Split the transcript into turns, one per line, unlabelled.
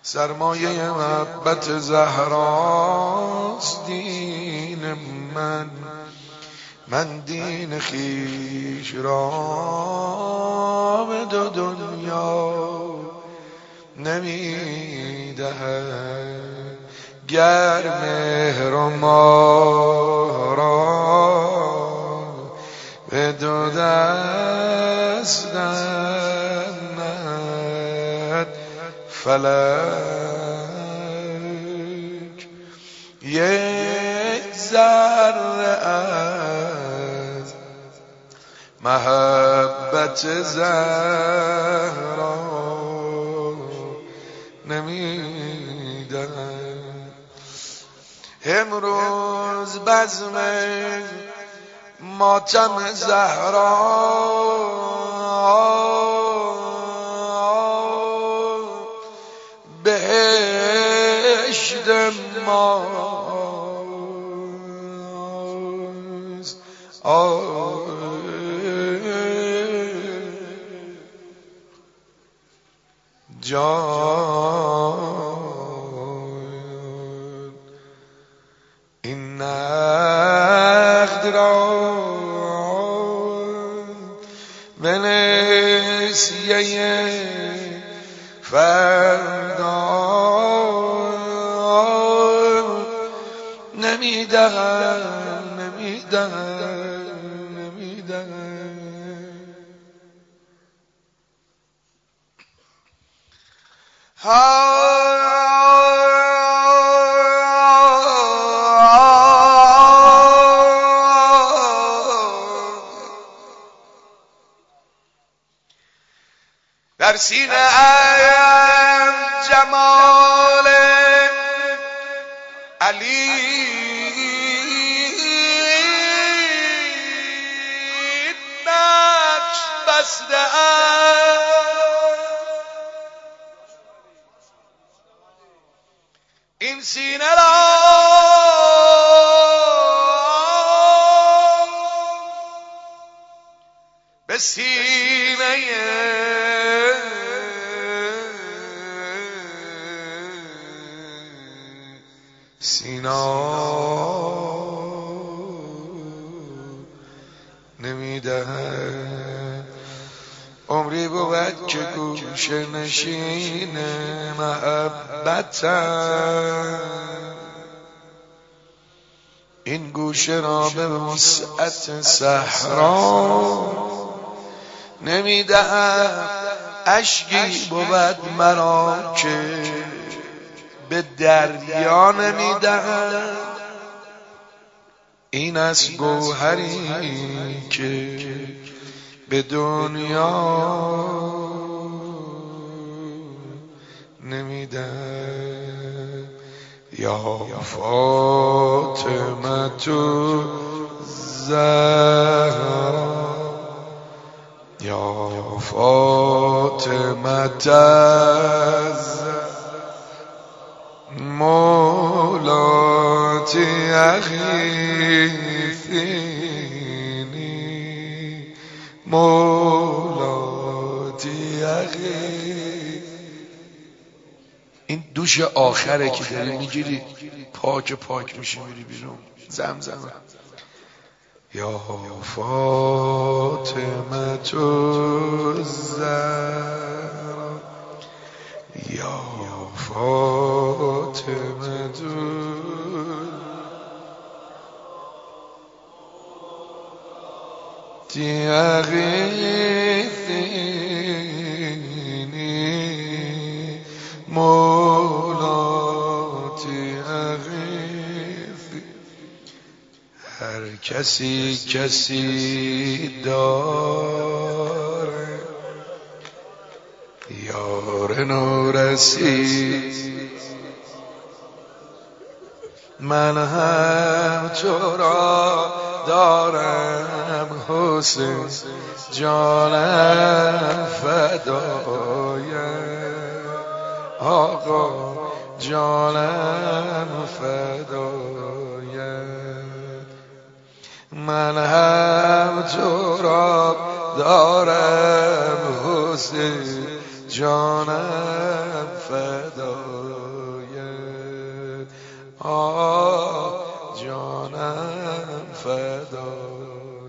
سرمایه محبت زهراست دین من دین خویش را به دو دنیا نمیدهم. گر مهر و ما را به دو دست نهد فلک، یک ذره از محبت زهرا نمیدهم. امروز بزم ماتم زهرا بهشت ماست. جان این نقد را به نسیه فردا نمیدهم. در سینه ام جمال علی نقش بسته ام. این سینه را به سینه سینا نمیدهم. عمری بود که گوشه نشین محبتم این گوشه را به وسعت صحرا نمیدهم. اشکی بود مرا که به دریا نمیدهم. این از گوهری که به دنیا نمیدهم. یا فاطمه تو زهرا، یا فاطمه مولاتی اغیثینی، مولاتی اغیثینی. این دوش آخره که داری میگیری، پاک میشی میری بیرون. زمزم یا فاطمه تو زهرا، یا فاطمه تو اغیثینی، مولاتی اغیثی. هر کسی داره یار نورسی، من هم تو را دارم حسین، جانم فدایم آقا، جانم فدایم. من هم تو را دارم حسین، جانم فدایم. جانم فدا.